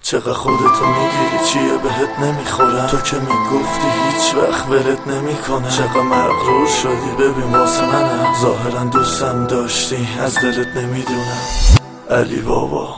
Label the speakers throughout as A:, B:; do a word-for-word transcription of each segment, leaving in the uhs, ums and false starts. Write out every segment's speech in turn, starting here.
A: چقدر خودتو میگیری چیه بهت نمیخورم، تو که میگفتی هیچ وقت ولت نمیکنم. چقدر مغرور شدی ببین واسه منم، ظاهرا دوستم داشتی از دلت نمیدونم. علی بابا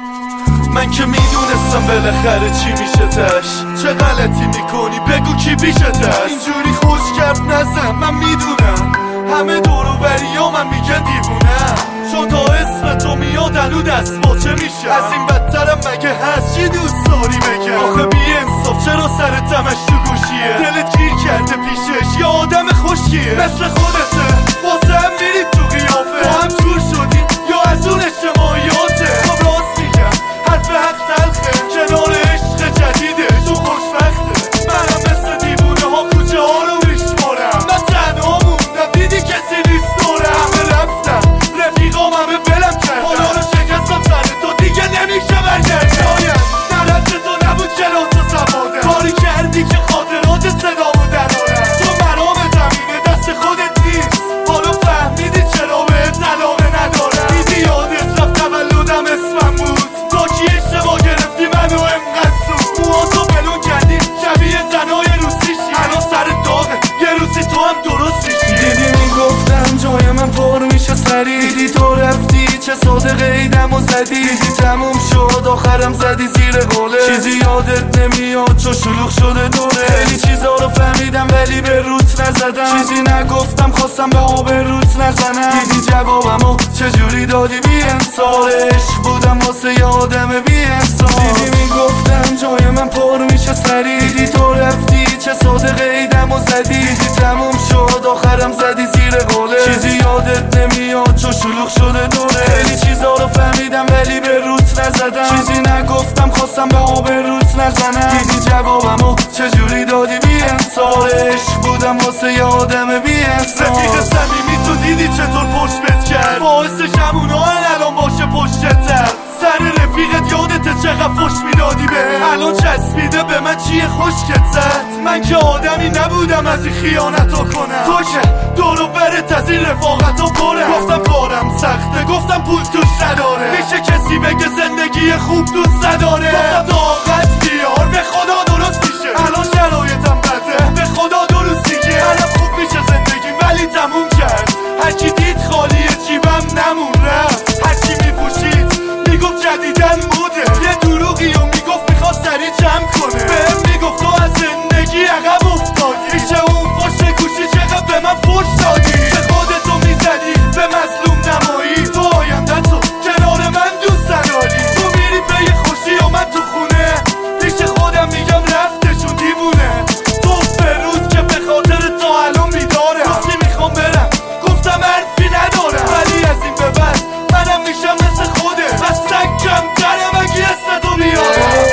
B: من که میدونستم بالاخره چی میشه تش، چه غلطی میکنی بگو کی پیشتش. اینجوری خوشگرد نزن من میدونم، همه دورو بریا من میگن دیوونم، چون تا اسم تو میاد الو دست باچه میشه. از این بدترم مگه هست چی دوست داری بگم؟ آخه بی انصاف چرا سر تمش تو گوشیه، دلت گیر کرده پیشش یا آدم خوشیه مثل خودته، واسه هم میری تو قیافه، با هم جور شدی یا از اون اجتماعیاته. خب راست میگم حرف حق تلخه، کنار عشق جدیده تو خوشبخته. منم مثل دیوونه ها کوچه ها رو میشمارم، من تنها موندم دیدی کسی نیست دورم. همه رفتم رفیقام همه بلم کردم، حالا رو شکستم سر تو دیگه نمیشه برگردم. شاید درد تو نبود کلاس و سوادم، کاری کردی که خاطرات صدامو درارم. تو مرام زمینه دست خودت نیست، حالا فهمیدی چرا بهت علاقه ندارم. دیدی یادت رفت تولدم اسمم بود، تا کی اشتباه گرفتی منو انقدر زود. موهاتو بلون کردی شبیه زنای روسیشی، الان سر داغه یه روزی تو هم درست میشی. دیدی میگفتم جای من پر میشه سری، دیدی تو رفتی چه ساده قیدم و زدی. دیدی تموم شد آخرم زدی زیر قوله، چیزی یادت نمیاد چو شلوغ شده دوره. خیلی چیزا رو فهمیدم ولی به روت نزدم، چیزی نگفتم خواستم به آب روت نزنم. دیدی جوابمو چجوری دادی بی انصاف، عشق بودم واسه یه آدم بی انصاف. دیدی میگفتم جای من پر میشه سری، دیدی تو رفتی چه ساده قیدم و زدی. دیدی تموم شد آخرم زدی زیر قوله، چیزی یادت نمیاد چو شلوغ شده دوره. خیلی چیزا رو فهمیدم ولی به روت نزدم، چیزی نگفتم خواستم به آب روت نزنم. دیدی جوابمو چجوری دادی بی انصاف، عشق بودم واسه یه آدم بی انصاف. رفیق صمیمی تو دیدی چطور پشت بت کرد، باعث شمونا الان باشه پشتتر. سر رفیقت یادت چقدر فش میدادی به، الان چسبیده به من چیه خشکت زد. من که آدمی نبودم از این خیانتا کنم، تو که دورو برت از این رفاقتا پره. گفتم کارم سخته، گفتم پول توش نداره، میشه کسی بگه زندگی خوب دوست نداره. گفتم طاقت بیار به خدا درست میشه، الان شرایطم بده به خدا درست میگه. الان خوب میشه زندگی ولی تموم کرد، هرکی دید خالیه جیبم نمون رفت. هرکی میپوشید میگفت جدیدن بوده، یه دروغی و میگفت میخواد سریع جمع کنه. بهم میگفت تو از زندگی عقب افتادی، میشه اون پشت گوشی چقدر به من فوش دادی. به خودتو میزدی به مظلوم نمایی، تو آینده تو کنار من دوست نداری. تو میری پی خوشی و من تو خونه، پیش خودم میگم رفتشون دیوونه. تو فرود که به خاطر تا الان میداره، گفتی میخوام برم گفتم حرفی ندارم، ولی از این به بعد منم میشم مثل خوده، از سگ کمترم اگه اسم تو بیارم.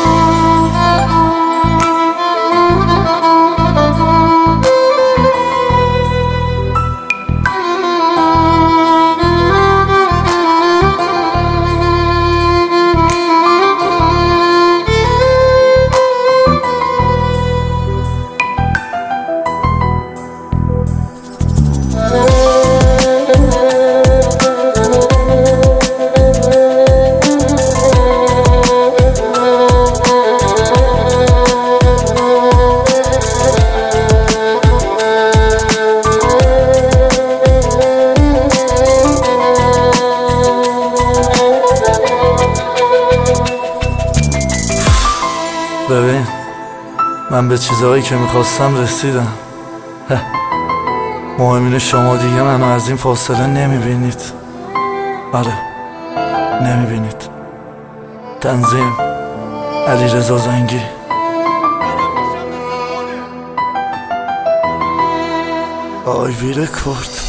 A: ببین من به چیزهایی که میخواستم رسیدم. مهم اینه شما دیگه منو از این فاصله نمیبینید. آره نمیبینید. تنظیم علیرضا زنگی. آی وی رکورد.